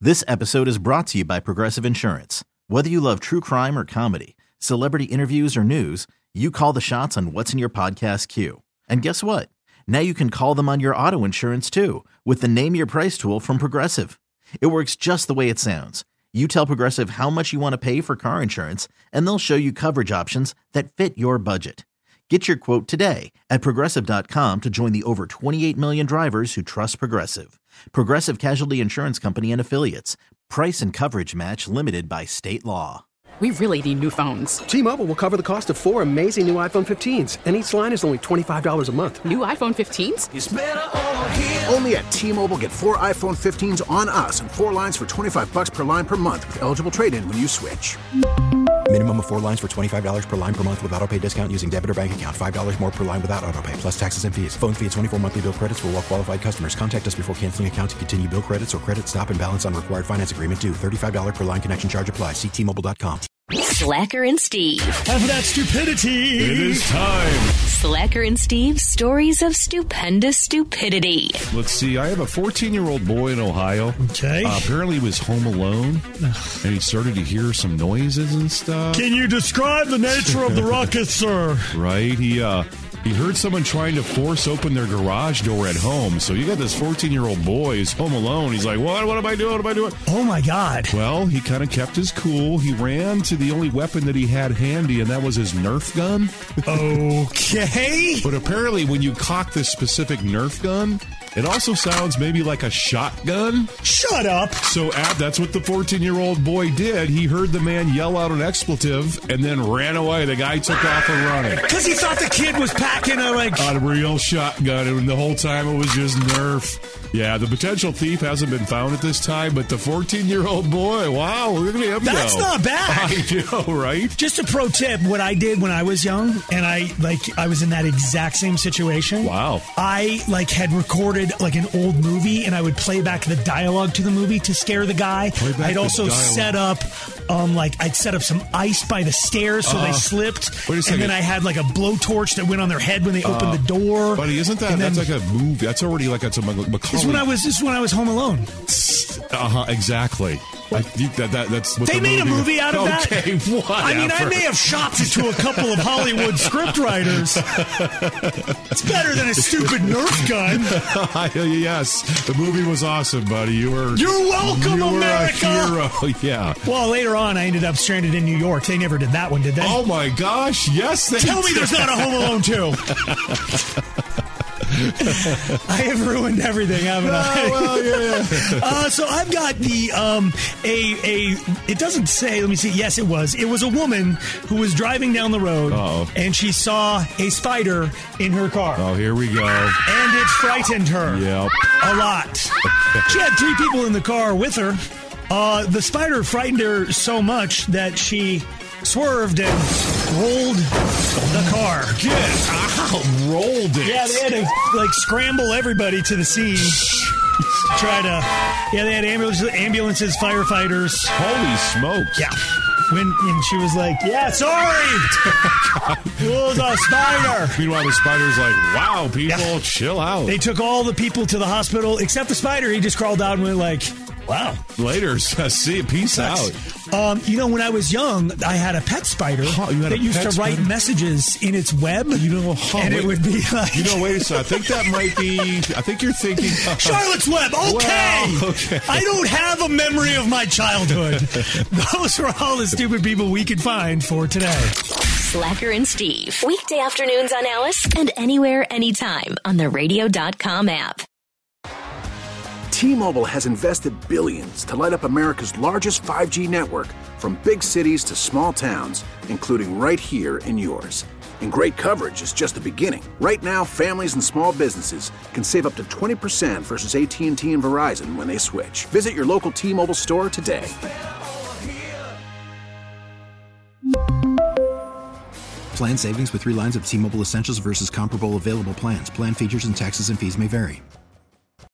This episode is brought to you by Progressive Insurance. Whether you love true crime or comedy, celebrity interviews or news, you call the shots on what's in your podcast queue. And guess what? Now you can call them on your auto insurance too with the Name Your Price tool from Progressive. It works just the way it sounds. You tell Progressive how much you want to pay for car insurance, and they'll show you coverage options that fit your budget. Get your quote today at Progressive.com to join the over 28 million drivers who trust Progressive. Progressive Casualty Insurance Company and Affiliates. Price and coverage match limited by state law. We really need new phones. T-Mobile will cover the cost of 4 amazing new iPhone 15s, and each line is only $25 a month. New iPhone 15s? It's better over here. Only at T-Mobile, get 4 iPhone 15s on us and 4 lines for $25 per line per month with eligible trade-in when you switch. Minimum of 4 lines for $25 per line per month with autopay discount using debit or bank account. $5 more per line without autopay, plus taxes and fees. Phone fee at 24 monthly bill credits for well-qualified customers. Contact us before canceling account to continue bill credits or credit stop and balance on required finance agreement due. $35 per line connection charge applies. See T-Mobile.com. Slacker and Steve. Time for that stupidity. It is time. Slacker and Steve, stories of stupendous stupidity. Let's see. I have a 14-year-old boy in Ohio. Okay. Apparently he was home alone, and he started to hear some noises and stuff. Can you describe the nature of the ruckus, sir? Right. He heard someone trying to force open their garage door at home. So you got this 14-year-old boy who's home alone. He's like, what am I doing? What am I doing? Oh, my God. Well, he kind of kept his cool. He ran to the only weapon that he had handy, and that was his Nerf gun. Okay. But apparently when you cock this specific Nerf gun, it also sounds maybe like a shotgun. Shut up. So that's what the 14-year-old boy did. He heard the man yell out an expletive and then ran away. The guy took off and running. Because he thought the kid was packing a real shotgun, and the whole time it was just Nerf. Yeah, the potential thief hasn't been found at this time, but the 14-year-old boy, wow, look at him go. That's not bad. I know, right? Just a pro tip, what I did when I was young, and I was in that exact same situation. Wow. I had recorded an old movie, and I would play back the dialogue to the movie to scare the guy. I'd also set up I'd set up some ice by the stairs so they slipped. Wait a second. And then I had a blowtorch that went on their head when they opened the door. Buddy, isn't that's like a movie? That's already it's a Macaulay. This is when I was home alone. Exactly. That's what they made a movie out of that. Okay, whatever. I mean, I may have shopped it to a couple of Hollywood scriptwriters. It's better than a stupid Nerf gun. Yes, the movie was awesome, buddy. You're welcome, America. A hero. Yeah. Well, later on, I ended up stranded in New York. They never did that one, did they? Oh my gosh! Yes, they Tell me there's not a Home Alone 2. I have ruined everything, haven't I? Well, yeah. So I've got the it doesn't say. Let me see. Yes, it was. It was a woman who was driving down the road, and she saw a spider in her car. Oh, here we go. And it frightened her. Yep. A lot. She had 3 people in the car with her. The spider frightened her so much that she swerved and rolled the car. Get out! Rolled it. Yeah, they had to scramble everybody to the scene. They had ambulances, firefighters. Holy smokes! Yeah. And she was like, "Yeah, sorry, it was a spider." Meanwhile, the spider's like, "Wow, people, chill out." They took all the people to the hospital except the spider. He just crawled out and went like, "Wow." Later, see you. Peace out. When I was young, I had a pet spider that used to write messages in its web. It would be like... wait a second. I think that might be... I think you're thinking... Charlotte's Web, okay! Well, okay. I don't have a memory of my childhood. Those are all the stupid people we could find for today. Slacker and Steve. Weekday afternoons on Alice and anywhere, anytime on the radio.com app. T-Mobile has invested billions to light up America's largest 5G network, from big cities to small towns, including right here in yours. And great coverage is just the beginning. Right now, families and small businesses can save up to 20% versus AT&T and Verizon when they switch. Visit your local T-Mobile store today. Plan savings with 3 lines of T-Mobile Essentials versus comparable available plans. Plan features and taxes and fees may vary.